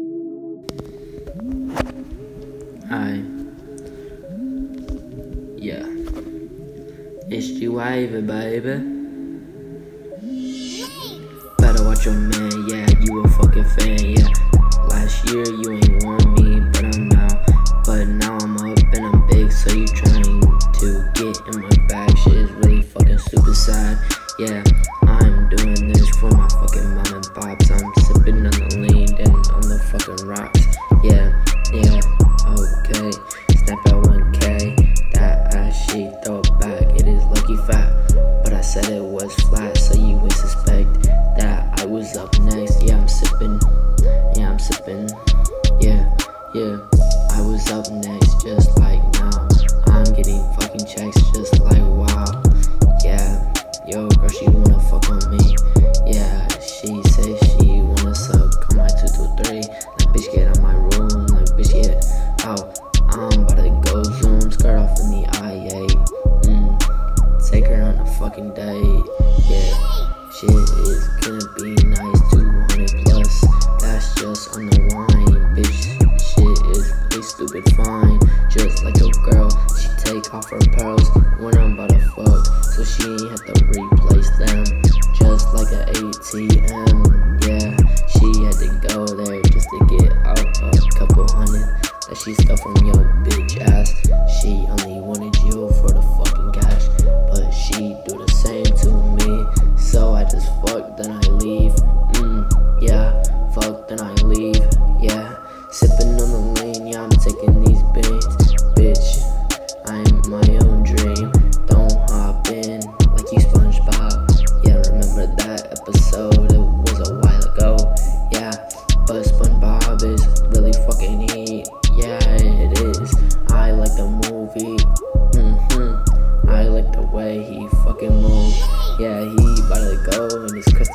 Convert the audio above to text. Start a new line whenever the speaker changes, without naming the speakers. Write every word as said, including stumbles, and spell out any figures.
Hi. Yeah. It's G Wavy, baby. Better watch your man, yeah, you a fucking fan, yeah. Last year you ain't want me, but I'm now. But now I'm up and I'm big, so you trying to get in my bag. Shit is really fucking stupid sad, yeah. I'm doing this for my fucking mom and pops. I'm sipping on the lean and on the fucking rocks, yeah, yeah, okay. Snap at one K, that ass she throw it back. It is lucky fat, but I said it was flat, so you would suspect that I was up next. Yeah, I'm sipping, yeah, I'm sipping, yeah, yeah. I was up next, just like now. I'm getting fucking checks, just like wow. Yeah, yo, girl, she wanna fuck on me. Yeah, she says she wanna suck on my two two three. Like, bitch, get out my room. Like, bitch, get out. I'm about to go zoom, skirt off in the I eight. Mm, take her on a fucking date. Yeah, shit is gonna be nice. two hundred plus, that's just on the wine. Bitch, shit is really stupid fine. Just like a girl, she take off her pearls when I'm about to fuck, so she ain't have to replace them. Just like an A T M, yeah. She had to go there just to get out a couple hundred that she stole from your bitch ass. She only wanted you for the fucking cash, but she do the same to me. So I just fuck, then I leave. Mm, yeah, fuck, then I leave. Yeah, sipping on the lean, yeah, I'm taking these beans. Bitch, I'm my own dream. Don't hop in like you SpongeBob. Yeah, remember that episode? It was a while ago. Yeah, but SpongeBob is really fucking heat. Yeah, it is. I like the movie. Mm-hmm. I like the way he fucking moves. Yeah, he about to go in his